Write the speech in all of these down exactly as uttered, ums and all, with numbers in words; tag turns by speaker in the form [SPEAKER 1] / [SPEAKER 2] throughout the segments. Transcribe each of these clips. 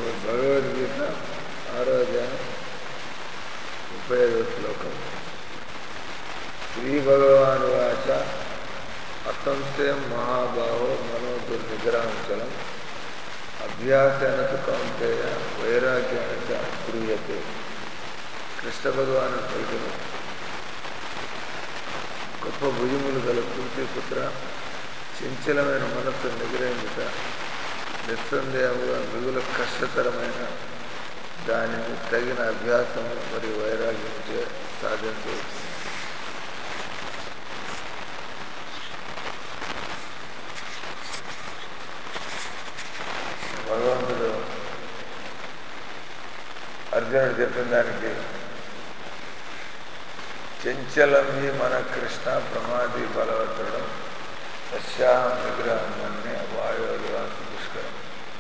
[SPEAKER 1] భగవద్గీత ఆరో అధ్యాయం ముప్పై ఐదో శ్లోకం. శ్రీ భగవాన్ వాచ అసంశయం మహాబాహో మనో దుర్నిగ్రహంచలం అభ్యాసేన తు కౌంతేయ వైరాగ్యేణ చ గృహ్యతే. కృష్ణ భగవాను పలుకును, గొప్ప భుజములు గల కుంతిపుత్ర, చంచలమైన మనస్సు నిగ్రహించుట నిస్సందేహముగా మిగులు కష్టతరమైన దానిని తగిన అభ్యాసము మరియు వైరాగ్యముచే సాధించవచ్చు. భగవంతుడు అర్జునుడు చెప్పిన దానికి చంచలమి మన కృష్ణ ప్రమాది బలవతుడు సస్యాహం నిగ్రహం అనే వాయువాస పుష్కరం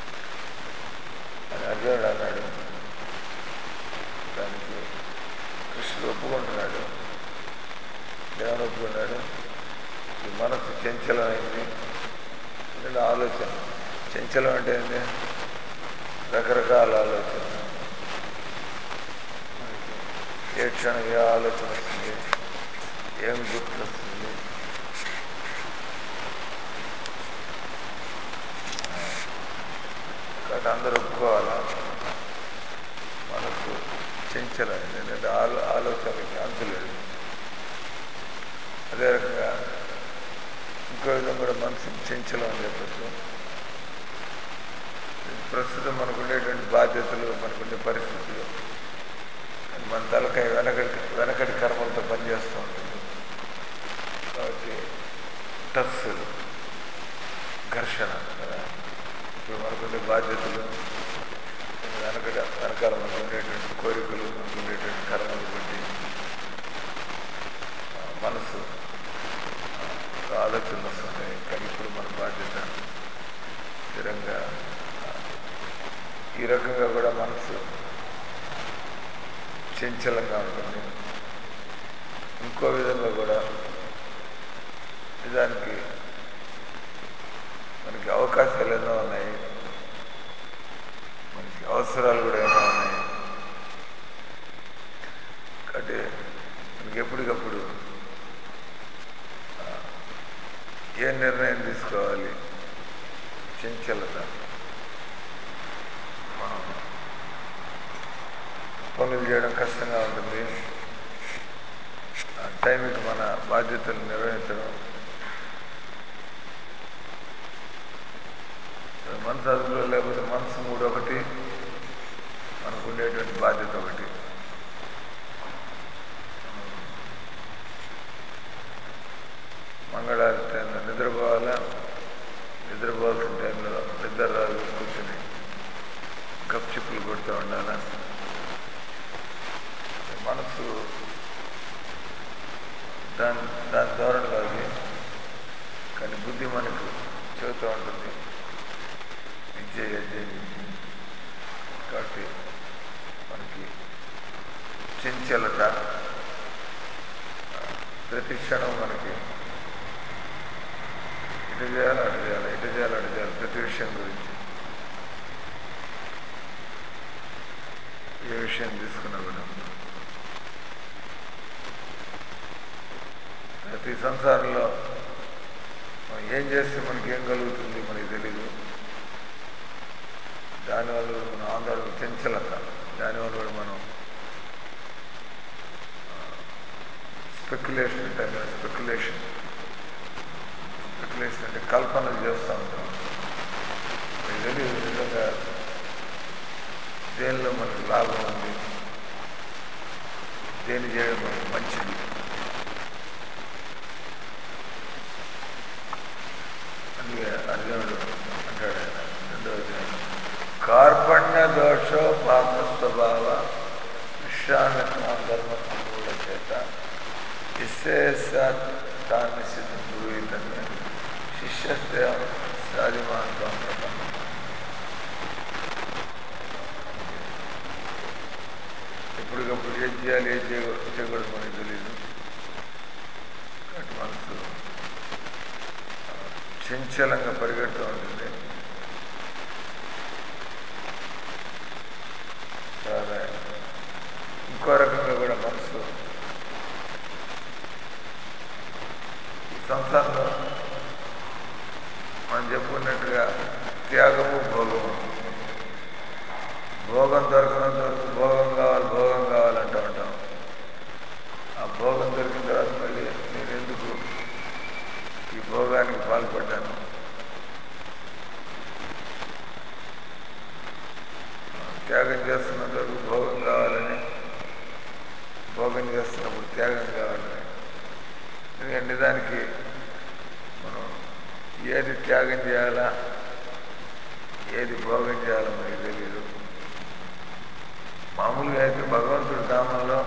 [SPEAKER 1] అని అర్జునుడు అన్నాడు. దానికి కృష్ణుడు ఒప్పుకుంటున్నాడు. దేవుని ఒప్పుకున్నాడు. ఈ మనసు చంచలమైంది. ఎందుకంటే ఆలోచన చంచలం అంటే ఏంటి? రకరకాల ఆలోచన. ఏ క్షణం ఏ ఆలోచన వస్తుంది, ఏం గుర్తు వస్తుంది, కాబట్టి అందరూ ఒప్పుకోవాలా. మనసు చంచలమైంది. ఎందుకంటే ఆలో ఆలోచనకి అంతులేదు. అదే రకంగా ఇంకో విధంగా కూడా మనసు చంచలం అని చెప్పచ్చు. ప్రస్తుతం మనకు ఉండేటువంటి బాధ్యతలు, మనకుండే పరిస్థితులు మన తలకాయ వెనకటి వెనకటి కర్మలతో పనిచేస్తూ ఉంటుంది. కాబట్టి టస్సులు, ఘర్షణ కదా. ఇప్పుడు మనకుండే బాధ్యతలు, వెనకటి వెనకాల మనకు ఉండేటువంటి కోరికలు, మనకు ఉండేటువంటి కర్మలు బట్టి మనసు ఆలోచనలు వస్తుంటాయి. కానీ ఇప్పుడు మన బాధ్యత స్థిరంగా ఈ రకంగా కూడా మనసు చంచలంగా ఉంటుంది. ఇంకో విధంగా కూడా నిజానికి మనకి అవకాశాలు ఎన్నో ఉన్నాయి, మనకి అవసరాలు కూడా ఎన్నో ఉన్నాయి. కాబట్టి మనకి ఎప్పటికప్పుడు ఏ నిర్ణయం తీసుకోవాలి. చంచలత, మనం పనులు చేయడం కష్టంగా ఉంటుంది. టైంకి మన బాధ్యతలు నిర్వహించడం, మనసు అదుపులో లేకపోతే మనసు మూడు ఒకటి, మనకు ఉండేటువంటి బాధ్యత ఒకటి. మంగళవారం టైంలో నిద్రపోవాలా, నిద్రపోవాల్సిన టైంలో నిద్ర రాదు, కూర్చొని గప్చిప్పులు కొడుతూ ఉండాలా. మనసు దాని దాని ధోరణిలో అది. కానీ బుద్ధి మనకు చెబుతూ ఉంటుంది, విద్య యజ్ఞ. కాబట్టి మనకి చంచలత ప్రతి క్షణం మనకి ఇటు చేయాలి, అటు చేయాలి, ఇటు చేయాలి, అటు చేయాలి. ప్రతి విషయం గురించి ఏ విషయం తీసుకున్నా కూడా ప్రతి సంసారంలో మనం ఏం చేస్తే మనకి ఏం కలుగుతుంది మనకి తెలీదు. దానివల్ల కూడా మనం ఆందోళన, చంచలత. దానివల్ల కూడా మనం స్పెక్యులేషన్ అంటాం కదా. స్పెక్యులేషన్ స్పెక్యులేషన్ అంటే కల్పనలు చేస్తూ ఉంటాం. మనకి తెలియదు నిజంగా దేనిలో మనకు లాభం ఉంది, దేని చేయడం మనకు మంచిది. అందుకే అర్జునుడు అంటాడు, ఆయన రెండో అధ్యాయం, కార్పణ్య దోషో పాప స్వభావ విశ్రామిత్వ ధర్మ సంపూర్ణ చేత ఇస్సేసాత్ తాన్ని సిద్ధ పురోహితమే శిష్యస్య సాధిమాంతం ప్రపన్నం. ఎప్పటికప్పుడు ఏం చేయాలి, ఏం చేయ చేయకూడదు మనకి తెలీదు. కాబట్టి మనసు చంచలంగా పరిగెడుతూ ఉంటుంది. భోగం. భోగం దొరకనంత వరకు భోగం కావాలి భోగం కావాలంటూ ఉంటాం. ఆ భోగం దొరికిన తర్వాత మళ్ళీ నేను ఎందుకు ఈ భోగానికి పాల్పడ్డాను, త్యాగం చేస్తున్నంత వరకు భోగం కావాలని, భోగం చేస్తున్నప్పుడు త్యాగం కావాలని. ఎందుకంటే దానికి మనం ఏది త్యాగం చేయాలా ఏది భోగం చేయాలో మనకి తెలియదు. మామూలుగా అయితే భగవంతుడి ధామంలో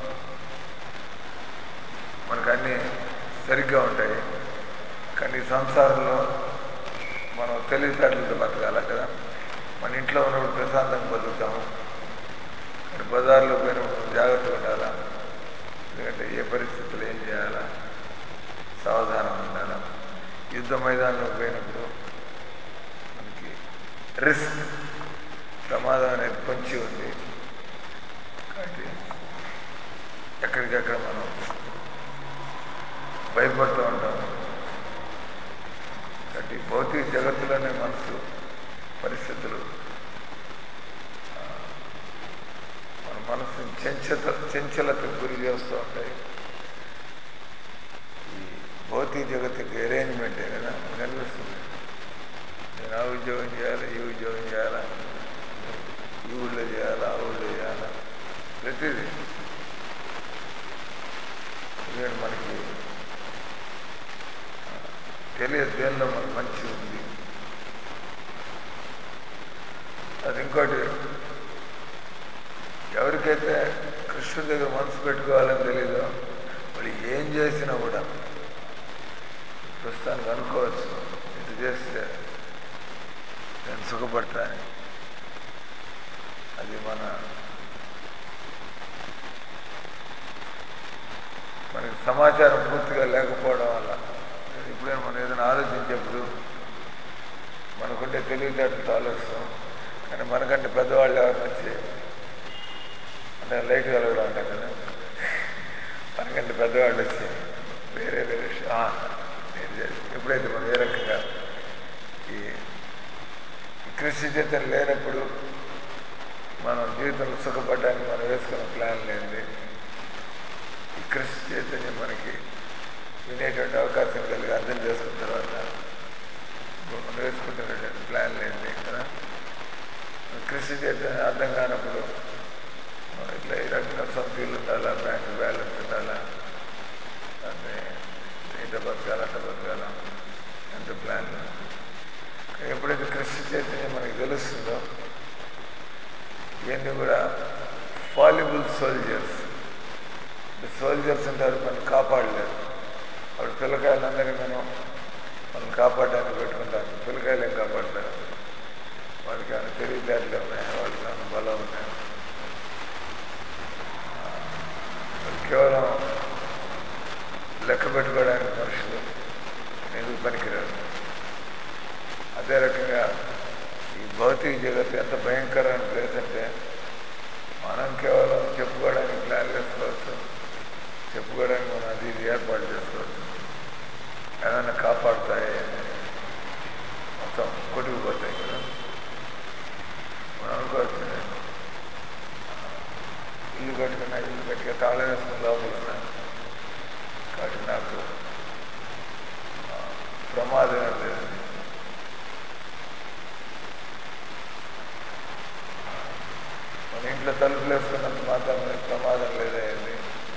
[SPEAKER 1] మనకు అన్నీ సరిగ్గా ఉంటాయి. కానీ సంసారంలో మనం తెలివితేటలతో బతకాలి కదా. మన ఇంట్లో ఉన్నప్పుడు ప్రశాంతంగా బతుకుతాము, కానీ బజార్లో పోయినప్పుడు జాగ్రత్తగా ఉండాలా. ఎందుకంటే ఏ పరిస్థితులు ఏం చేయాలా, సావధానంగా ఉండాలా. యుద్ధ మైదానంలో పోయినప్పుడు మనకి రిస్క్, ప్రమాదం అనేది పొంచి ఉంది. కాబట్టి ఎక్కడికక్కడ మనం భయపడుతూ ఉంటాం. కాబట్టి భౌతిక జగత్తులోనే మనసు పరిస్థితులు మన మనసుని చంచత చంచలతకు గురి చేస్తూ ఉంటాయి. ఈ భౌతిక జగత్తుకి అరేంజ్మెంటే కదా మనకు అనిపిస్తుంది. నేను ఆ ఉద్యోగం చేయాలి, ఈ ఉద్యోగం చేయాలా, ఈ ఊళ్ళో చేయాలా, ఆ ఊళ్ళో చేయాలా, ప్రతిదీ. ఎందుకంటే మనకి తెలియదు దేనిలో మనకు మంచి ఉంది. అది ఇంకోటి, ఎవరికైతే కృష్ణుడి దగ్గర మనసు పెట్టుకోవాలని తెలీదో వాళ్ళు ఏం చేసినా కూడా ప్రస్తుతానికి అనుకోవచ్చు ఇది చేస్తే నేను సుఖపడతా అని. అది మన మనకి సమాచారం పూర్తిగా లేకపోవడం వల్ల. ఇప్పుడైనా మనం ఏదైనా ఆలోచించేప్పుడు మనకుండే తెలివితేటలతో ఆలోచిస్తాం. కానీ మనకంటే పెద్దవాళ్ళు ఎవరిని వచ్చి అంటే లైట్ వెలగడం అంటాం కదా, మనకంటే పెద్దవాళ్ళు వచ్చి వేరే వేరే నేను చేసి ఎప్పుడైతే మనం ఏ రకంగా ఈ కృషి చైతన్యం లేనప్పుడు మనం జీవితంలో సుఖపడడానికి మనం వేసుకున్న ప్లాన్ లేనిది, ఈ కృషి చైతన్యం మనకి వినేటువంటి అవకాశం కలిగి అర్థం చేసుకున్న తర్వాత మనం వేసుకుంటున్నటువంటి ప్లాన్ లేనిది కదా. కృషి చైతన్యం అర్థం కానప్పుడు ఇట్లా ఈ రకంగా సొంత ఇల్లు ఉండాలా, బ్యాంక్ బ్యాలెన్స్ ఉండాలా, దాన్ని ఇట బతకాల అట్ట బతకాల, ఎంత ప్లాన్. ఎప్పుడైతే కృషి చైతన్యం మనకి తెలుస్తుందో ఇవన్నీ కూడా ఫాలిబుల్ సోల్జర్స్. సోల్జర్స్ ఉంటారు, మనం కాపాడలేరు. అప్పుడు పిల్లకాయలందరినీ మనం మనం కాపాడడానికి పెట్టుకుంటాం. పిల్లకాయలు ఏం కాపాడతారు? వాళ్ళకి ఏమైనా తెలివితేటలు ఉన్నాయా, వాళ్ళకి ఏమైనా బలం ఉన్నాయా? కేవలం లెక్క పెట్టుకోవడానికి మనుషులు ఎందుకు పనికిరారు. అదే రకంగా ఈ భౌతిక జగత్తు ఎంత భయంకరమైన ప్లేస్ అంటే మనం కేవలం చెప్పుకోవడానికి ప్లాన్ వేసుకోవచ్చు, చెప్పుకోవడానికి మనం అది ఇది ఏర్పాటు చేసుకోవచ్చు. ఏమైనా కాపాడుతాయి మొత్తం కొట్టుకుపోతాయి కదా. మనం అనుకోవచ్చు ఇల్లు కట్టుకున్నా, ఇల్లు కట్టుగా తాళం వేసుకుని లోపల ఉన్నాను కాబట్టి నాకు ప్రమాదం ఏం లేదు. మన ఇంట్లో తలుపులు వేసుకున్నంత మాత్రం ప్రమాదం లేదయ్యింది.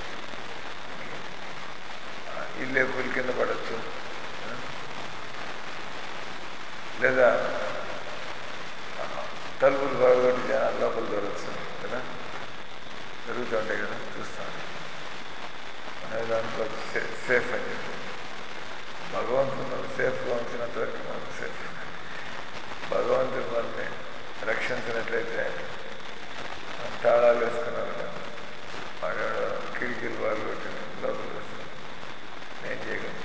[SPEAKER 1] ఇల్లే కూలి కింద పడవచ్చు, లేదా తలుపులు బాగొట్టి జనాలు లోపల దొరకచ్చు కదా. జరుగుతూ ఉంటాయి కదా, చూస్తాను. మనం ఏదో అనుకోవచ్చు సేఫ్ అని చెప్పి. భగవంతుడు మనం సేఫ్గా ఉంచినంత వరకు మనం సేఫ్. భగవంతుడు మనల్ని రక్షించినట్లయితే తాళాలు వేసుకున్నాను వాడు కిటికీలు బాగా కొట్టి లోపలికి వస్తాను. నేను చేయగలను.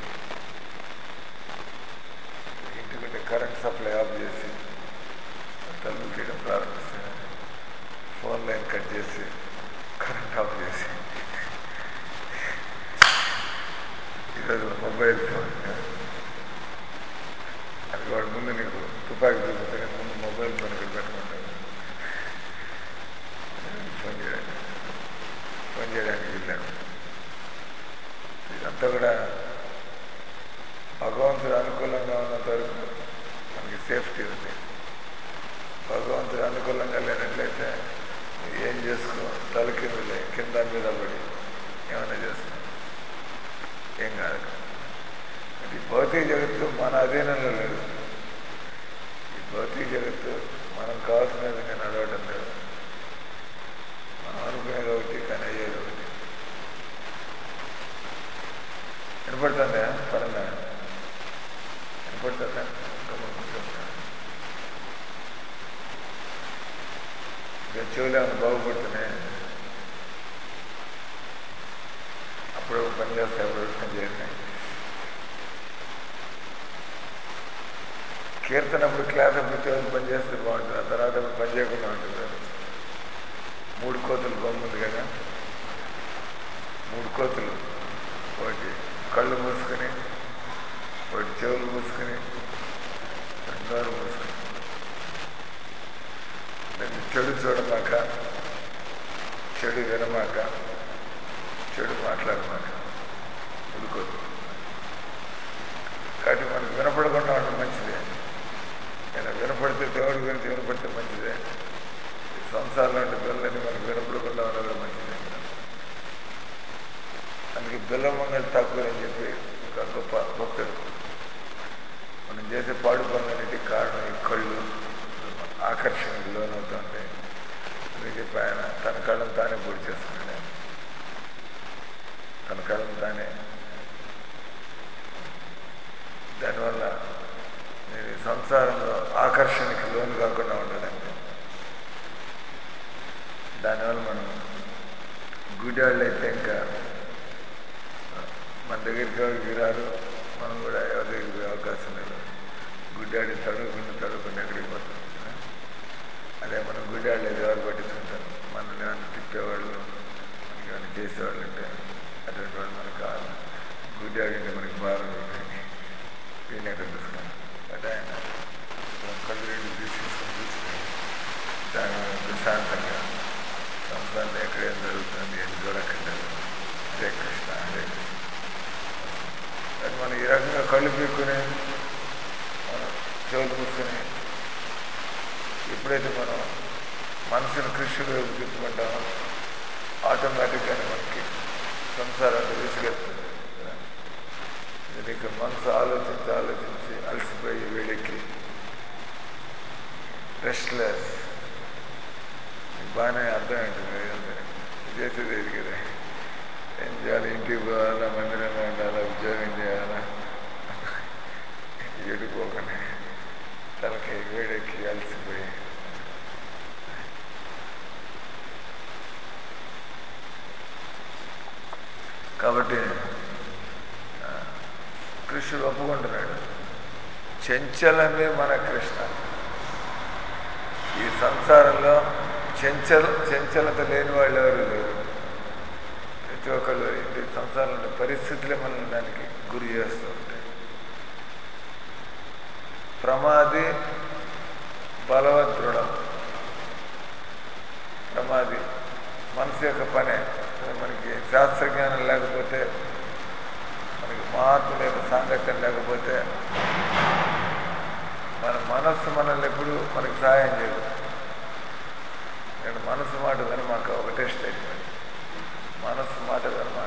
[SPEAKER 1] ఇంటికంటే కరెంట్ సప్లై ఆఫ్ చేసి తలుపు తీయడం ప్రారంభిస్తాను. ఫోన్ లైన్ కట్ చేసి కరెంట్ ఆఫ్ చేసి ఈరోజు మొబైల్ ఫోన్ అది వాడు ముందు నీకు తుపాకీ చూపిస్తే ముందు మొబైల్ ఫోన్ ఇక్కడ పెట్టుకుంటాను, ఫోన్ చేయడానికి ఫోన్ చేయడానికి వెళ్ళాను. ఇదంతా కూడా భగవంతుడు అనుకూలంగా ఉన్నంత వరకు మనకి సేఫ్టీ ఉంది. భగవంతుడు అనుకూలంగా లేనట్లయితే ఏం చేసుకో, తలకిందులే, కింద మీద పడి ఏమైనా చేసుకో, ఏం కాదు. ఈ భౌతిక జగత్తు మన అధీనంలో లేదు. ఈ భౌతిక జగత్తు మనం కావాల్సిన విధంగా నడవడం లేదు. మనం అనుకునేది ఒకటి, కానీ అయ్యేది ఒకటి. వినపడుతుందా? పరంగా వినపడుతుందా? ఇంకా చెవులు ఏమైనా బాగుపడుతున్నాయి, అప్పుడు పని చేస్తాయి, అప్పుడు పని చేస్తాయి. కీర్తనప్పుడు క్లాస్ అప్పుడు చెవులు పని చేస్తే బాగుంటుంది, ఆ తర్వాత పని చేయకుండా ఉంటుంది. మూడు కోతులు బొమ్మ ఉంది కదా, మూడు కోతులు, ఒకటి కళ్ళు మూసుకుని, ఒకటి చెవులు మూసుకుని, నోరు మూసుకుని, చెడు చూడమాక, చెడు వినమాక, చెడు మాట్లాడమాక, ఉడుకోదు. కాబట్టి మనకు వినపడకుండా ఉండడం మంచిదే. నేను వినపడితే దేవుడి గురించి వినపడితే మంచిదే. సంసారంలో ఉండే పిల్లలని మనకు వినపడకుండా ఉండడం మంచిదే. అందుకే బిల్లమంగళ ఠాకూర్ అని చెప్పి ఒక గొప్ప భక్తుడు, మనం చేసే పాడు పనులన్నిటికీ కారణం ఈ కళ్ళు ఆకర్షణకు లోనవుతుంటాయి. అందుకే చెప్పి ఆయన తన కళ్ళను తానే పొడి చేసుకున్నాడు. తన కళ్ళను తానే. దానివల్ల నేను సంసారంలో ఆకర్షణకి లోను కాకుండా ఉండదండి. దానివల్ల మనం గుడ్డివాళ్ళు అయితే ఇంకా మన దగ్గరికి ఎవరికి రారు, మనం కూడా ఎవరి దగ్గరికి పోయే అవకాశం లేదు. గుడ్డివాడిని తడుగుకుండా తడుగుకుండా ఎక్కడికి పోతాం. అదే మనం గుడ్డివాళ్ళు అయితే ఎవరు పట్టించుకుంటారు. మనల్ని ఏమైనా తిప్పేవాళ్ళు, మనకి ఏమైనా చేసేవాళ్ళు అంటే అటువంటి వాళ్ళు మనకు కావాలి. గుడ్డివాడు అంటే మనకి భారం ఉంటుంది, వీడిని ఎక్కడ చూసుకున్నాం. బట్ ఆయన కళ్ళు రెండు తీసుకొని చూసుకుని దాని ప్రశాంతంగా సంసారంలో ఎక్కడేం జరుగుతుంది అని చూడక్కర్లేదు. హరే కృష్ణ హరే కృష్ణ. కానీ మనం ఈ రకంగా కళ్ళు పీక్కుని మనం చెవులు మూసుకొని ఎప్పుడైతే మనం మనసును కృష్ణుడి వైపు తిప్పుకుంటామో ఆటోమేటిక్గానే మనకి సంసారాన్ని విసిగెత్తుంది. దీనికి మనసు ఆలోచించి ఆలోచించి అలసిపోయి వేడెక్కి రెస్ట్లెస్, బాగానే అర్థమైంటుంది. చేసేది ఏది కదా, ఏం చేయాలి, ఇంటికి పోవాలా, మందిరంలో ఉండాలా, ఉద్యోగం చేయాలా, ఎడిపోకనే తలకి వేడెక్కి అలసిపోయి కాబట్టి కృష్ణుడు ఒప్పుకుంటున్నాడు, చెంచలమే మన కృష్ణ. ఈ సంసారంలో చెంచల చెంచలత లేని వాళ్ళు ఎవరు లేరు. ప్రతి ఒక్కళ్ళు ఇంటి సంసారంలో పరిస్థితులే మనల్ని దానికి గురి చేస్తూ ఉంటాయి. ప్రమాది బలవదృఢం. ప్రమాది మనసు యొక్క పనే. మనకి శాస్త్రజ్ఞానం లేకపోతే, మనకి మహాత్ముల యొక్క సాంగత్యం లేకపోతే మన మనస్సు మనల్ని ఎప్పుడు మనకి సహాయం చేయదు. నేను మనసు మాట వినమాక, ఒకటే స్టేట్మెంట్, మనసు మాట వినమాక.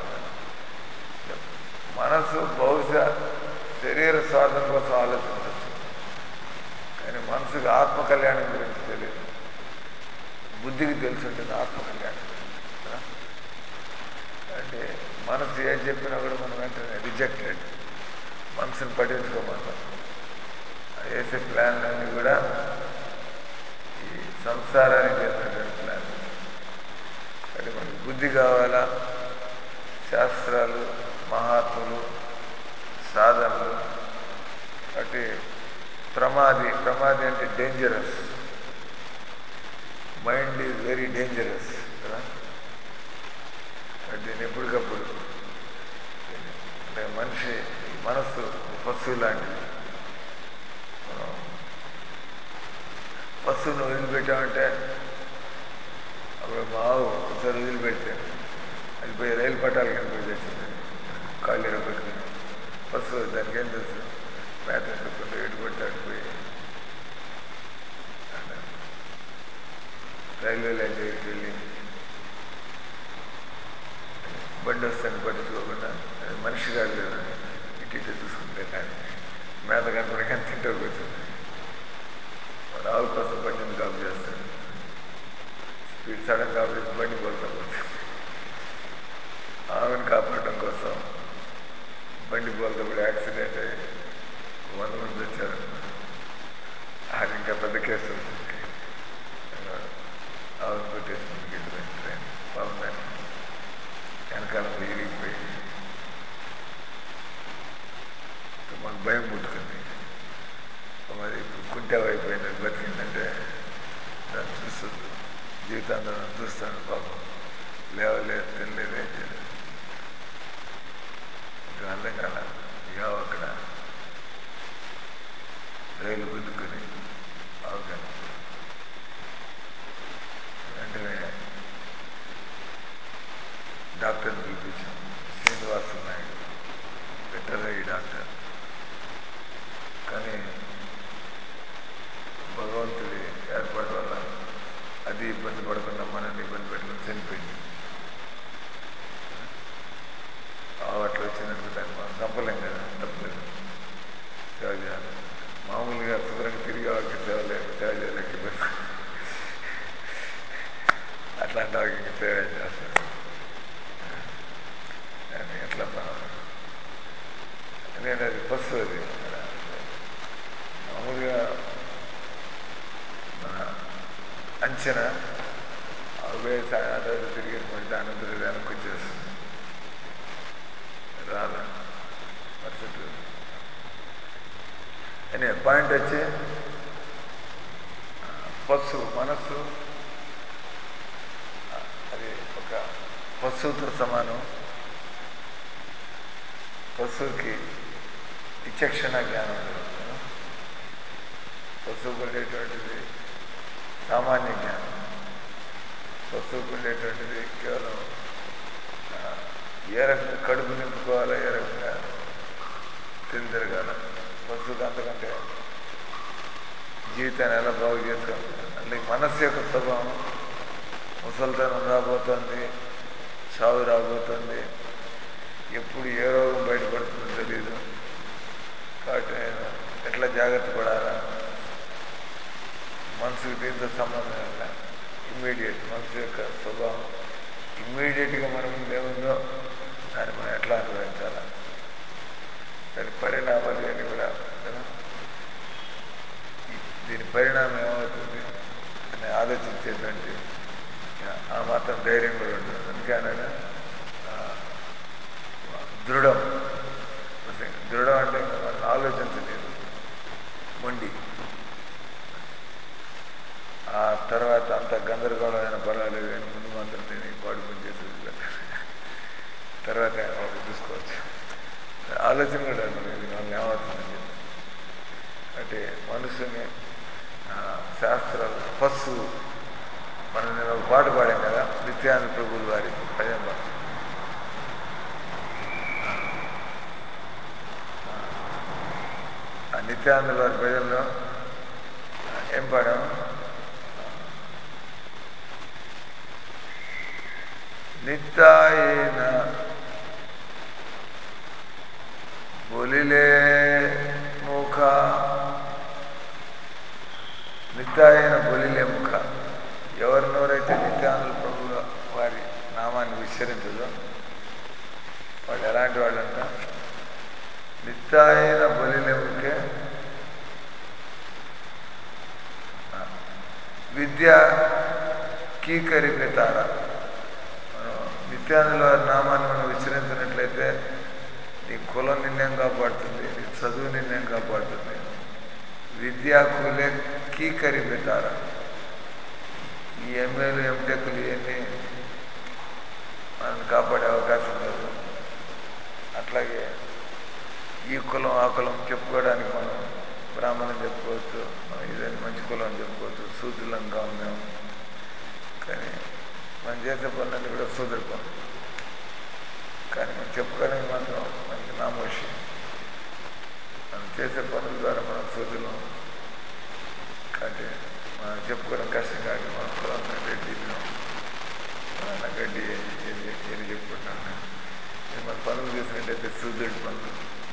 [SPEAKER 1] మనసు బహుశా శరీర స్వార్థం కోసం ఆలోచించవచ్చు, కానీ మనసుకు ఆత్మ కళ్యాణం గురించి తెలియదు. బుద్ధికి తెలిసి ఉంటుంది ఆత్మ కళ్యాణం గురించి. అంటే మనసు ఏది చెప్పినా కూడా మనం వెంటనే రిజెక్టెడ్, మనసుని పట్టించుకోమంటాం. వేసే ప్లాన్లన్నీ కూడా ఈ సంసారానికి చెందినటువంటి ప్లాన్. అంటే మనకి బుద్ధి కావాలా, శాస్త్రాలు, మహాత్ములు, సాధనలు. అంటే ప్రమాది ప్రమాది అంటే dangerous. Mind is very dangerous కదా. దీన్ని ఎప్పటికప్పుడు అంటే మనిషి మనస్సు పశువు లాంటిది. పశువును వదిలిపెట్టామంటే అప్పుడు మా ఆవు ఒకసారి వదిలిపెడితే అది పోయి రైలు పట్టాలు కనిపోయి తెచ్చింది కాళ్ళు ఎరగొట్టుకుని. పశువు దానికి ఏం తెలుసు, మేత ఎత్తుకుంటూ ఎటు పడితే అడిపోయి రైల్వే లైన్ దగ్గరికి వెళ్ళి బండి వస్తాను పట్టించుకోకుండా మనిషి కాదు కదా ఇటు ఇటు చూసుకుంటే కానీ మేత కనపడి కానీ తింటూ కూర్చుంది. వాడు ఆవు కోసం బండిని కాపు చేస్తాడు, స్పీడ్ సడన్ కాబట్టి బండి పోతా పోతుంది. ఆవుని కాపాడడం కోసం బండి పోతా కూడా యాక్సిడెంట్ అయ్యి వంద మంది వచ్చారు. అది ఇంకా పెద్ద కేసు అవుతుంది. ఆవును కొట్టేసి ముందుకు ట్రైన్ పాపం దాన్ని వెనకాల ఇరిగిపోయి మాకు భయం పుట్టుకుంది. మరి ఇప్పుడు కుంటే అయిపోయింది బతికిందంటే దాన్ని చూస్తుంది, జీవితాంతం దాన్ని చూస్తాను. పాపం లేవలేదు, తినలేదు, ఏం చేయలేదు. ఇంకా అర్థం కాల ఇక అక్కడ రైలు గుద్దుకొని ఆవుకాను వెంటనే డాక్టర్ని పిలిపించాం. Srinivasa Naidu veterinary doctor. కానీ భగవంతుడి ఏర్పాటు వల్ల అది ఇబ్బంది పడకుండా మనల్ని ఇబ్బంది పెట్టుకుని చనిపోయింది. ఆవు అట్లా వచ్చినందుకు దాన్ని మనం చంపలేం కదా, తప్పలేదు, సేవ చేయాలి. మామూలుగా శుభ్రంగా తిరిగి వాకి సేవ లేదు, సేవ చేయలేక ఇబ్బంది. అట్లాంటి వాకి సేవ చేస్తాను అని ఎట్లా నేను అది ఫస్ట్ అది మామూలుగా మన అంచనా అవే సాయంత్రం తిరిగి పడితే అనంతరం వెనక్కి వచ్చేస్తుంది, రాదా మరుసటి రోజు. అనే పాయింట్ వచ్చి పశువు మనస్సు అది ఒక పశువుతో సమానం. పశువుకి విచక్షణ జ్ఞానం లేదు. పశువుకు ఉండేటువంటిది సామాన్య జ్ఞానం. పశువుకు ఉండేటువంటిది కేవలం ఏ రకంగా కడుపు నింపుకోవాలో, ఏ రకంగా తిని తిరగాల. పశువుకి అంతకంటే జీవితాన్ని ఎలా బాగు చేసుకోవాలి. అంటే మనస్సు యొక్క స్వభావం ముసలితనం రాబోతుంది, చావు రాబోతుంది, ఎప్పుడు ఏ రోగం బయటపడుతుందో తెలీదు. కాబట్టి నేను ఎట్లా జాగ్రత్త పడాలా, మనసుకి దీంతో సంబంధం వల్ల ఇమ్మీడియట్ మనసు యొక్క స్వభావం ఇమ్మీడియట్గా మన ముందు ఏముందో దాన్ని మనం ఎట్లా అనుభవించాలా, దాని పరిణామాలు ఇవన్నీ కూడా కదా, దీని పరిణామం ఏమవుతుంది అని ఆలోచించేటువంటి ఆ మాత్రం ధైర్యం కూడా ఉంటుంది. అందుకే అనగా దృఢం. దృఢం అంటే మనం ఆలోచించలేదు, మొండి. ఆ తర్వాత అంత గందరగోళమైన పర్వాలేదు కానీ ముందు మాత్రం నేను పాడు పని చేసేది బెటర్, తర్వాత వాళ్ళు చూసుకోవచ్చు. ఆలోచన కూడా మనకి వాళ్ళు ఏమవుతుందని చెప్పి. అంటే మనసుని శాస్త్రాలు ఫస్ట్ మనం నేను ఒక పాట పాడాం కదా, నిత్యానంద ప్రభువుల వారి భజన పాట. ఆ నిత్యానంద వారి భజనలో ఏం పాడాము, నిత్యాయన బొలిలే ముఖ, నిత్యాయన బొలిలే ముఖ. ఎవరినెవరైతే నిత్యానంద ప్రభువుల వారి నామాన్ని విస్మరించదో వాళ్ళు ఎలాంటి వాళ్ళంట, నిత్యాయన బొలిలే ముఖే విద్య కీకరితార. మనం నిత్యానంద వారి నామాన్ని మనం విస్మరించినట్లయితే నీ కులం నిన్నేం కాపాడుతుంది, నీ చదువు నిన్నేం కాపాడుతుంది. విద్యా కులే కీకరితార. ఈ ఎంఏలు ఎంటెక్లు ఇవన్నీ మనల్ని కాపాడే అవకాశం లేదు. అట్లాగే ఈ కులం ఆ కులం చెప్పుకోవడానికి మనం బ్రాహ్మణం చెప్పుకోవచ్చు, మనం ఇదని మంచి కులం అని చెప్పుకోవచ్చు, శూద్రులంగా మేము. కానీ మనం చేసే పనులన్నీ కూడా శూద్ర పనులు. కానీ మనం చెప్పుకోవడానికి మాత్రం మనకి నామోషి. మనం చేసే పనుల ద్వారా మనం శూద్రులం. కాబట్టి మనం చెప్పుకోవడం కష్టం కాబట్టి మన కులం రెడ్డి మన గడ్డి ఏది ఏది చెప్పుకుంటాను. మన పనులు చేసినట్టయితే శూద్రుడి పనులు.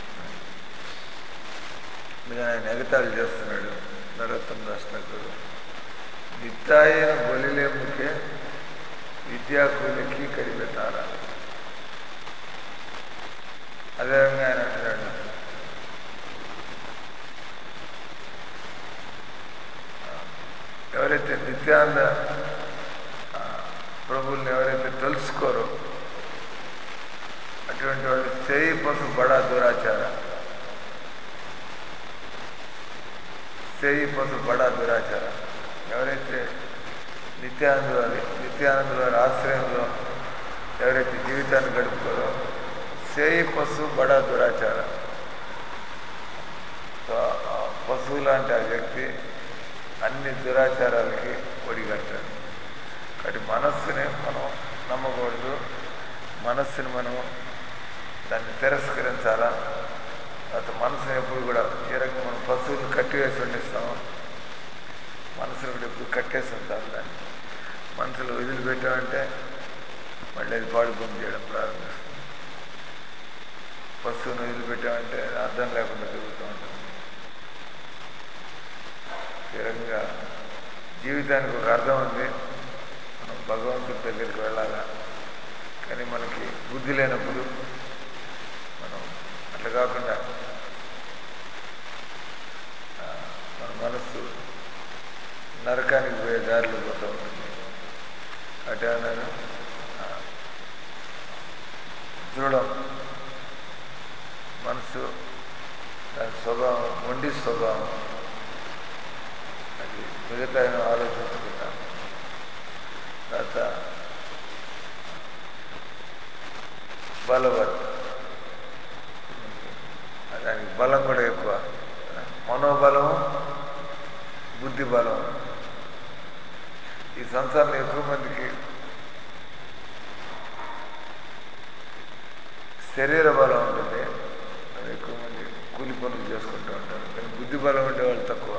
[SPEAKER 1] అందుకని ఆయన ఎగతాళి చేస్తున్నాడు నరోత్తమ దాస్ ఠాకూర్. నిత్యాయన బలిలేముకే విద్యాకూలకి కడిపెట్టారా. అదేవిధంగా ఆయన అంటున్నాడు, ఎవరైతే నిత్యానంద ప్రభువుల్ని ఎవరైతే తెలుసుకోరో అటువంటి వాళ్ళు చేయి పసు బడా దురాచార చేయి పసు బడా దురాచార ఎవరైతే నిత్యానంద వారి నిత్యానంద వారి ఆశ్రయంలో ఎవరైతే జీవితాన్ని గడుపుకోరో చేయి పశు బడా దురాచార. సో పశువు లాంటి ఆ వ్యక్తి అన్ని దురాచారాలకి ఒడిగట్టాడు. కాబట్టి మనస్సుని మనం నమ్మకూడదు, మనస్సుని మనం దాన్ని తిరస్కరించాలా. తర్వాత మనసుని ఎప్పుడు కూడా ఏ రకంగా మనం పశువులు కట్టివేసి ఉండిస్తాము, మనసును కూడా ఎప్పుడు కట్టేసి ఉంటారు. దాన్ని మనసులో వదిలిపెట్టామంటే మళ్ళీ అది పాడుకొని చేయడం ప్రారంభిస్తుంది. పశువును వదిలిపెట్టామంటే అర్థం లేకుండా తిరుగుతూ ఉంటుంది. ఈ రకంగా జీవితానికి ఒక అర్థం ఉంది, మనం భగవంతుడి దగ్గరికి వెళ్ళాలా. కానీ మనకి బుద్ధి లేనప్పుడు మనం అట్లా కాకుండా మన మనస్సు నరకానికి పోయే దారిలో పోతూ ఉంటుంది. అటే అన్నాను దృఢం మనసు, దాని స్వభావం మొండి స్వభావం, అది మిగతా ఆలోచించుకుంటాం. తర్వాత బలవత్, దానికి బలం కూడా ఎక్కువ, మనోబలం బుద్ధి బలం. ఈ సంసారంలో ఎక్కువ మందికి శరీర బలం ఉంటుంది, అది ఎక్కువ మంది కూలి పనులు చేసుకుంటూ ఉంటారు. కానీ బుద్ధి బలం ఉండే వాళ్ళు తక్కువ.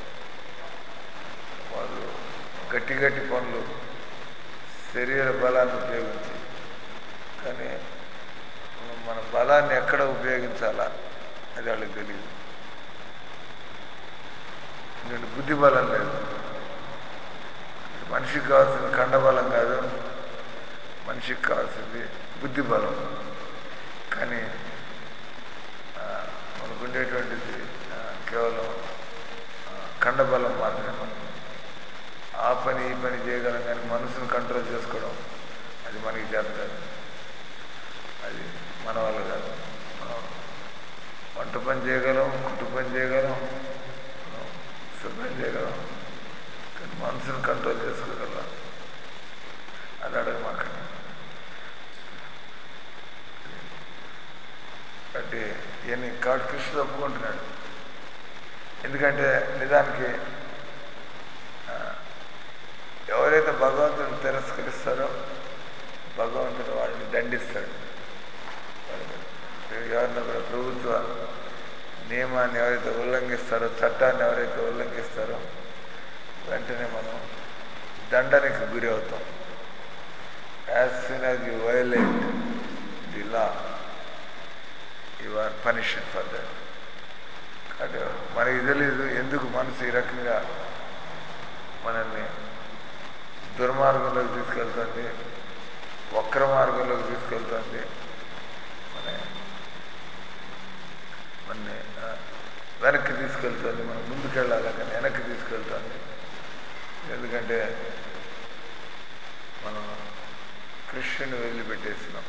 [SPEAKER 1] వాళ్ళు గట్టి గట్టి పనులు శరీర బలాన్ని ఉపయోగించి, కానీ మన బలాన్ని ఎక్కడ ఉపయోగించాలా అది వాళ్ళకి తెలియదు. ఎందుకంటే బుద్ధి బలం లేదు. మనిషికి కావాల్సిన కండబలం కాదు, మనిషికి కావాల్సింది బుద్ధి బలం. కానీ మనకు ఉండేటువంటిది కేవలం కండబలం మాత్రమే. మనం ఆ పని ఈ పని చేయగలం, కానీ మనసును కంట్రోల్ చేసుకోవడం అది మనకి చేస్తారు. అది మన వల్ల కాదు. వంట పని చేయగలం, కుట్టు పని చేయగలం, శుభ్రం చేయగలం, కానీ మనసును కంట్రోల్ చేసుకోగలం. అది అడగమాకండి. అంటే ఈయన కాడు కృష్ణుడు ఒప్పుకుంటున్నాడు. ఎందుకంటే నిజానికి ఎవరైతే భగవంతుడిని తిరస్కరిస్తారో భగవంతుడు వాళ్ళని దండిస్తాడు. ఎవరిని కూడా ప్రభుత్వ నియమాన్ని ఎవరైతే ఉల్లంఘిస్తారో, చట్టాన్ని ఎవరైతే ఉల్లంఘిస్తారో వెంటనే మనం దండనకి గురి అవుతాం. As soon as you violate the law you are punished for that. అంటే మనకి తెలీదు ఎందుకు మనసు ఈ రకంగా మనల్ని దుర్మార్గంలోకి తీసుకెళ్తుంది, వక్ర మార్గంలోకి తీసుకెళ్తుంది, మన మనని వెనక్కి తీసుకెళ్తుంది. మనం ముందుకెళ్ళాలి కానీ వెనక్కి తీసుకెళ్తుంది. ఎందుకంటే మనం కృష్ణుని వదిలిపెట్టేసినాం.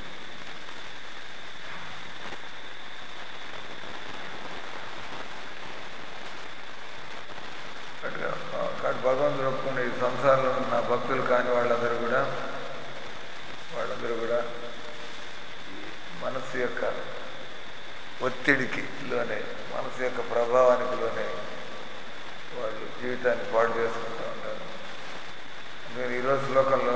[SPEAKER 1] కాబట్టి భగవంతుడు ఒప్పుకునే ఈ సంసారంలో ఉన్న భక్తులు కాని వాళ్ళందరూ కూడా వాళ్ళందరూ కూడా ఈ మనస్సు యొక్క ఒత్తిడికి లోనే, మనసు యొక్క ప్రభావానికి లోనే వాళ్ళు జీవితాన్ని పాడు చేసుకుంటూ ఉంటారు. నేను ఈరోజు లోకంలో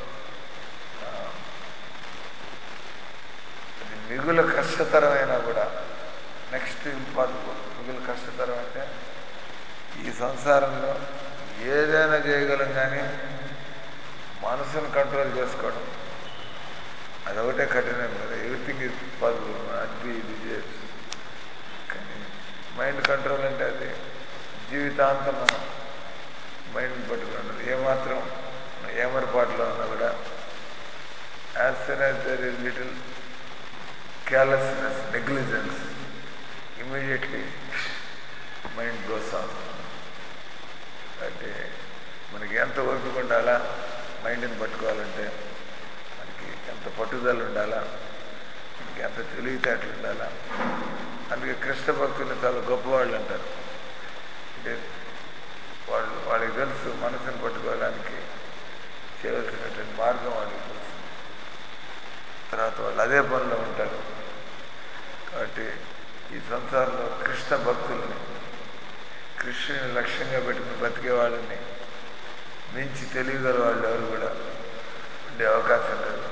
[SPEAKER 1] అది మిగులు కష్టతరమైనా కూడా, నెక్స్ట్ ఇంపాసిబుల్, మిగులు కష్టతరం అంటే ఈ సంసారంలో ఏదైనా చేయగలం, కానీ మనసును కంట్రోల్ చేసుకోవడం అదొకటే కఠినం కదా. ఎవ్రీథింగ్ ఈజ్ పాసిబుల్, అది ఇది చేయొచ్చు, కానీ మైండ్ కంట్రోల్ అంటే అది జీవితాంతం మనం మైండ్ పట్టుకున్నది. ఏమాత్రం ఏమరపాటులో ఉన్నా కూడా as soon as there is little carelessness, negligence, immediately mind goes off. అంటే మనకి ఎంత ఓపిక ఉండాలా మైండ్ని పట్టుకోవాలంటే, మనకి ఎంత పట్టుదల ఉండాలా, మనకి ఎంత తెలివితేటలు ఉండాలా. అందుకే కృష్ణ భక్తులు చాలా గొప్పవాళ్ళు అంటారు. అంటే వాళ్ళు వాళ్ళకి తెలుసు మనసుని పట్టుకోవడానికి చేయవలసినటువంటి మార్గం వాళ్ళకి తెలుసు. తర్వాత వాళ్ళు అదే పనిలో ఉంటారు. కాబట్టి ఈ సంసారంలో కృష్ణ భక్తుల్ని, కృష్ణుని లక్ష్యంగా పెట్టుకుని బతికే వాళ్ళని మించి తెలియగల వాళ్ళు ఎవరు కూడా ఉండే అవకాశం లేదు.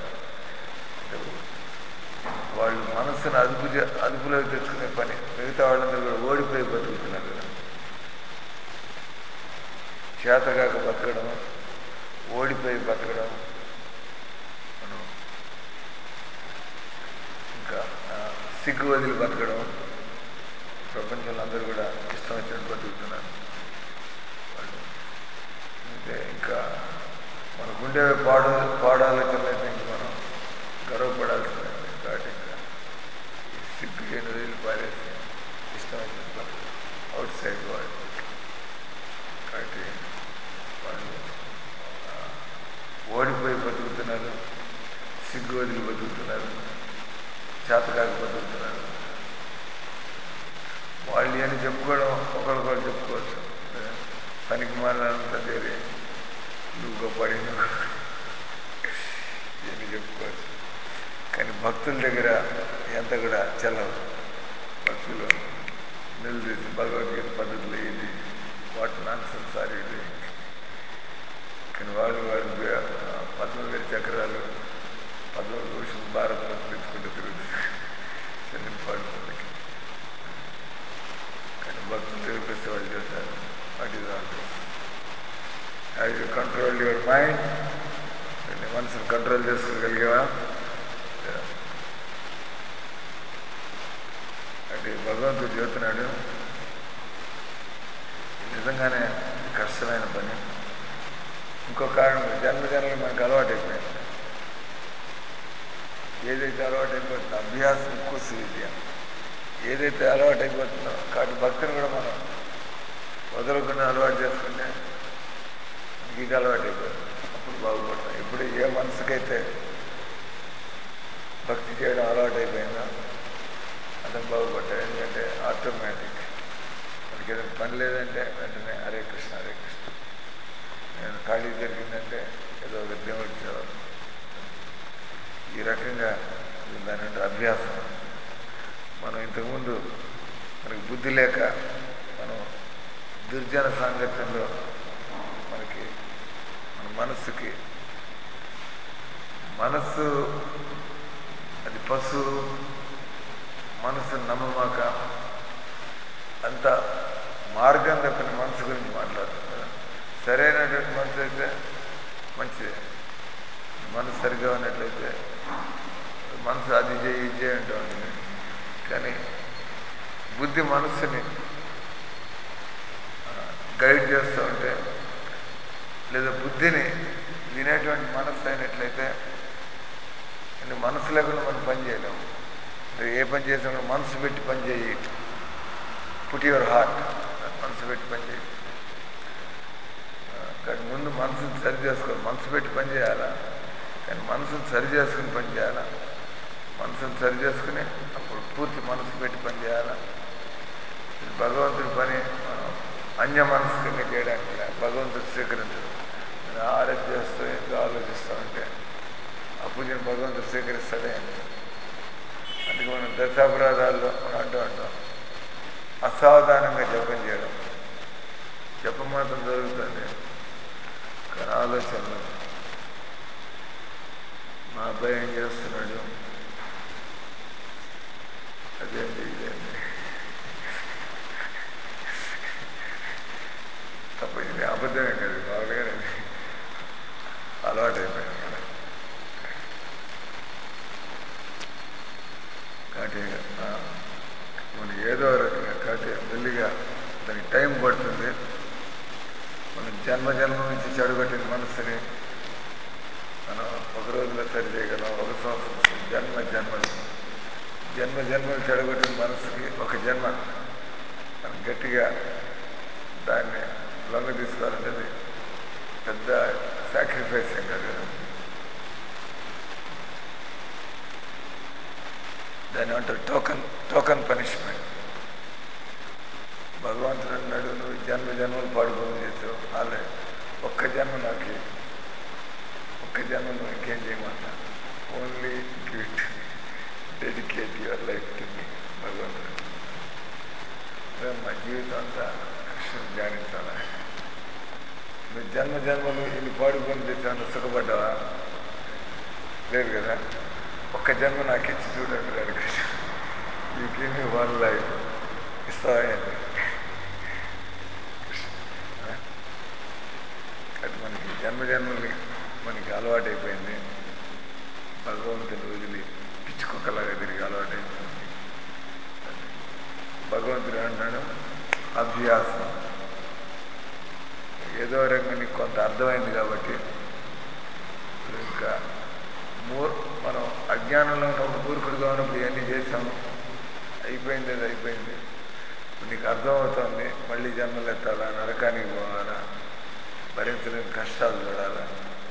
[SPEAKER 1] వాళ్ళు మనసును అదుపు అదుపులోకి తెచ్చుకునే పని. మిగతా వాళ్ళందరూ కూడా ఓడిపోయి బతుకుతున్నారు కదా. చేతగాక బతకడం, ఓడిపోయి బతకడం, మనం ఇంకా సిగ్గు వదిలి బతకడం, ప్రపంచంలో అందరూ కూడా ఇష్టం వచ్చినట్టు బతుకుతున్నారు. వాళ్ళు అంటే ఇంకా మనకుండే పాడు పాడు ఆలోచనలు అయితే ఇంక మనం గర్వపడాల్సిందే. కాబట్టి ఇంకా సిగ్గు చేయని వదిలి పారేసి ఇష్టం వచ్చినట్టు బతకడం, అవుట్ సైడ్ వాళ్ళు. కాబట్టి వాళ్ళు ఓడిపోయి బతుకుతున్నారు, సిగ్గు వదిలి బతుకుతున్నారు, చేతకాక బతుకుతున్నారు. వాళ్ళు అని చెప్పుకోవడం ఒకరికొకరు చెప్పుకోవచ్చు. పనికి మాలంతా చేరి నువ్వు గొప్పడి నువ్వు అని చెప్పుకోవచ్చు. కానీ భక్తుల దగ్గర ఎంత కూడా చల్లవు. భక్తులు నిలదీసి భగవద్గీత పద్ధతులు ఇది వాటి నాన్ సెన్స్ ఇది. కానీ వాళ్ళు వాళ్ళు పద్మవీర చక్రాలు, పద్మభూషణ్, భారతం తెచ్చుకుంటూ తిరుగుతుంది చెల్లింపాడుతుంది. కానీ భక్తులు తెలిపిస్తే వాళ్ళు చేస్తారు. What is all this? Have you control your mind? నీ మనసును కంట్రోల్ చేసుకోగలిగావా? అంటే భగవంతుడు చెబుతున్నాడు, నిజంగానే కష్టమైన పని. ఇంకో కారణం, జన్మ జన్మలు మనకు అలవాటైపోయింది. ఏదైతే అలవాటైపోతుందో అభ్యాసం కుసు విద్య, ఏదైతే అలవాటైపోతుందో కాబట్టి భక్తిని కూడా మనం వదలకుండా అలవాటు చేసుకుంటే ఇది అలవాటు అయిపోతుంది. అప్పుడు బాగుపడతాం. ఇప్పుడు ఏ మనసుకైతే భక్తి చేయడం అలవాటు అయిపోయిందో అతను బాగుపడతాడు. ఎందుకంటే ఆటోమేటిక్ మనకి ఏదైనా పని లేదంటే వెంటనే హరే కృష్ణ హరే కృష్ణ, నేను ఖాళీ జరిగిందంటే ఏదో ఒక దేవుడి సేవ. ఈ రకంగా దాని అభ్యాసం. మనం ఇంతకుముందు మనకి బుద్ధి లేక మనం దుర్జన సాంగత్యంలో మనకి మన మనస్సుకి మనస్సు అది పశువు, మనసు నమ్మమాక అంత మార్గం తప్పిన మనసు గురించి మాట్లాడుతుంది కదా. సరైనటువంటి మనసు అయితే మంచిదే. మనసు సరిగా ఉన్నట్లయితే మనసు అది చేయి ఇది చేయి అంటూ ఉంటుంది. కానీ బుద్ధి మనస్సుని గైడ్ చేస్తూ ఉంటే, లేదా బుద్ధిని వినేటువంటి మనస్సు అయినట్లయితే, మనసు లేకుండా మనం పని చేయలేము. ఏ పని చేసినా కూడా మనసు పెట్టి పని చేయి. పుట్ యువర్ హార్ట్, మనసు పెట్టి పని చేయి. కానీ ముందు మనసుని సరి చేసుకోవాలి. మనసు పెట్టి పని చేయాలా, కానీ మనసుని సరి చేసుకుని పని చేయాలా. మనసుని సరి చేసుకుని అప్పుడు పూర్తి మనసు పెట్టి పని చేయాలా. ఇది భగవంతుడి పని. మనం అన్య మనస్కంగా చేయడానికి భగవంతుడు స్వీకరించడు. నేను ఆరాధన చేస్తూ ఎంతో ఆలోచిస్తూ ఉంటే అప్పుడు నేను భగవంతుడు స్వీకరిస్తాడే అని. అందుకే మనం దశాపరాధాల్లో మనం అంటూ అంటాం అసాధారణంగా జపం చేయడం. జపం మాత్రం జరుగుతుంది కానీ ఆలోచనలు మా అబ్బాయి ఏం చేస్తున్నాడు, అదేంటి ఇదేంటి తప్ప ఇది అబద్ధమే కదా, మామూలుగానే అలవాటు అయిపోయింది కదా. కాబట్టి మనకి ఏదో రకంగా కాబట్టి మెల్లిగా దానికి టైం పడుతుంది. మనం జన్మ జన్మ నుంచి చెడగొట్టిన మనసుని మనం ఒక రోజులో సరి చేయగలం, ఒక సంవత్సరం జన్మ జన్మలు జన్మ జన్మలు చెడగొట్టిన మనసుకి ఒక జన్మ మనం గట్టిగా దాన్ని లొంగ తీసుకోవాలంటే పెద్ద సాక్రిఫైస్ ఏం కాదు కదా. దాన్ని అంటారు టోకన్ టోకన్ పనిష్మెంట్. భగవంతుడు అన్నాడు, నువ్వు జన్మ జన్మలు పాడుకోవడం చేసావు, అలా ఒక్క జన్మ నాకు ఒక్క జన్మ నువ్వు ఇంకేం చేయమన్నా, only give dedicate your life to me. భగవంతుడు మా జీవితం అంతా కృష్ణుని ధ్యానించాలా. నువ్వు జన్మ జన్మలు ఇన్ని పాడుకొని తెచ్చాను, సుఖపడ్డావా? లేదు కదా. ఒక్క జన్మ నాకు ఇచ్చి చూడండి Krishna, you give me one life ఇస్తాయండి. అది మనకి జన్మ జన్మల్ని మనకి అలవాటైపోయింది. భగవంతుని వదిలి పిచ్చుకొక్కలాగా తిరిగి అలవాటైపోయింది. భగవంతుడు అంటాడు అభ్యాసం. ఏదో రకంగా నీకు కొంత అర్థమైంది కాబట్టి ఇంకా మూర్ మనం అజ్ఞానంలో ఉన్నప్పుడు మూర్ఖుడుగా ఉన్నప్పుడు ఇవన్నీ చేసాము, అయిపోయింది, అది అయిపోయింది. నీకు అర్థమవుతుంది మళ్ళీ జన్మలు ఎత్తాలా, నరకానికి పోవాలా, భరించలేని కష్టాలు చూడాలా,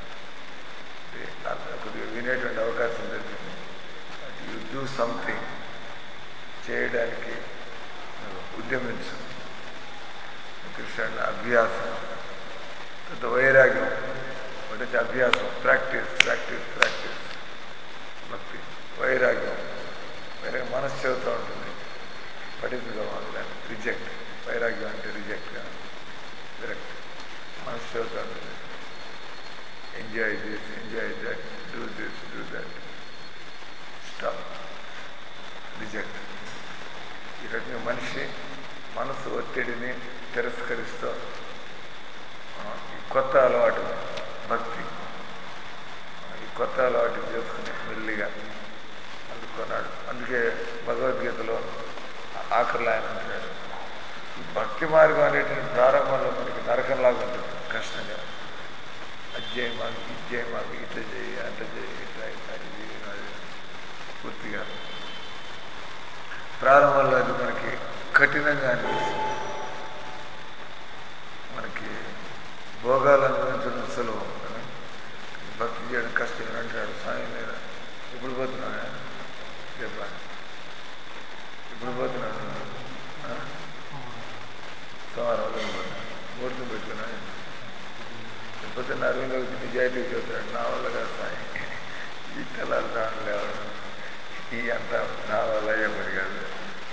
[SPEAKER 1] కొద్దిగా వినేటువంటి అవకాశం దొరికింది. యూ డూ సంథింగ్, చేయడానికి ఉద్యమించు. కృష్ణుడు అభ్యాసం, కొంత వైరాగ్యం, ఒకటి అభ్యాసం, ప్రాక్టీస్ ప్రాక్టీస్ ప్రాక్టీస్ భక్తి, వైరాగ్యం. వైరాగ్యం మనసు చెబుతూ ఉంటుంది, పఠితుగా దాన్ని రిజెక్ట్. వైరాగ్యం అంటే రిజెక్ట్ కాదు, విరక్తి. మనసు చెబుతూ ఉంటుంది enjoy this, enjoy that, do this, do that, stop, reject. ఈ రకంగా మనిషి మనసు ఒత్తిడిని తిరస్కరిస్తూ కొత్త అలవాటు భక్తి, ఈ కొత్త అలవాటు చేసుకుని మెల్లిగా అందుకున్నాడు. అందుకే భగవద్గీతలో ఆఖరిలో ఆయన అంటున్నాడు, ఈ భక్తి మార్గం అనేటువంటి ప్రారంభంలో మనకి నరకంలాగా ఉంటుంది, కష్టంగా. అజ్జయ్ మాకు ఇజ్జయ్ మాకు ఇట్లా చేయి, అట్లా చేయి, ఇట్లా ఇట్లా ఇది అది పూర్తిగా ప్రారంభంలో అది మనకి కఠినంగా అనిపిస్తుంది. మనకి భోగాలు అనుభవించడం సులభం కదా, భక్తి చేయడం కష్టం అంటాడు. స్వామి మీద ఇప్పుడు పోతున్నాను రేపా, ఇప్పుడు పోతున్నాను సోమవారం పోతున్నాను, ముహూర్తం పెట్టుకున్నాను. పొద్దున్న అరవింద్ వచ్చి నిజాయితీ చెబుతాడు, నా వల్ల కాదు స్వామి, ఈ తలాలు రాను లేవడం, ఈ అంతా నా వల్ల అయ్యే పని కాదు.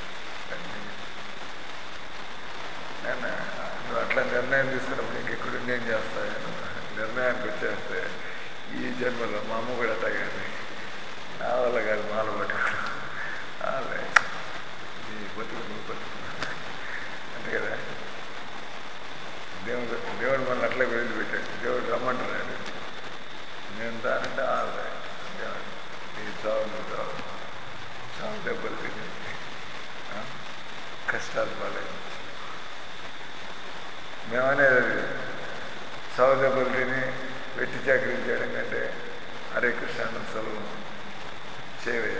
[SPEAKER 1] నేను నువ్వు అట్లా నిర్ణయం తీసుకున్నప్పుడు ఇంకెక్కడ నేను చేస్తాను, నిర్ణయానికి వచ్చేస్తే ఈ జన్మలో మా అమ్మ కూడా అట్టగానే నా వల్ల కాదు, మాల పట్టుకోవడం, వాళ్ళే నీ బతుకు నువ్వు బతుకున్నా అంతే కదా. దేవుడు దేవుడు మనల్ని అట్లా వదిలిపెట్టాడు. దేవుడు రమ్మంటున్నాడు, నేను దానంటే వాళ్ళే దేవుడు నీ చావు నువ్వు చావు, చావు దెబ్బలు తిని కష్టాలు పాలేదు. మేమనేది అది, చావు దెబ్బలు తిని వెట్టి చాకరీ చేయడం కంటే హరే కృష్ణ అన్న సులభం చేయవయ్యా.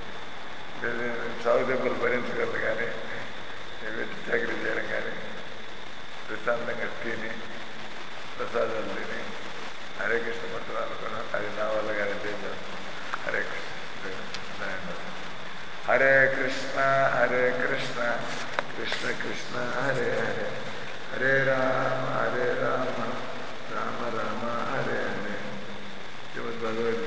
[SPEAKER 1] చావు దెబ్బలు భరించగలరు కానీ వెట్టి చాకరీ చేయడం కానీ ప్రశాంతంగా తిని ప్రసాదాలు తిని హరే కృష్ణ మంత్రం అనుకున్నాం, అది నా వల్ల కాదంటే ఏం చేస్తాం. హరే కృష్ణ, హరే కృష్ణ హరే కృష్ణ కృష్ణ కృష్ణ హరే హరే, హరే రామ హరే రామ రామ రామ హరే హరే. శ్రీమద్ భగవద్గీత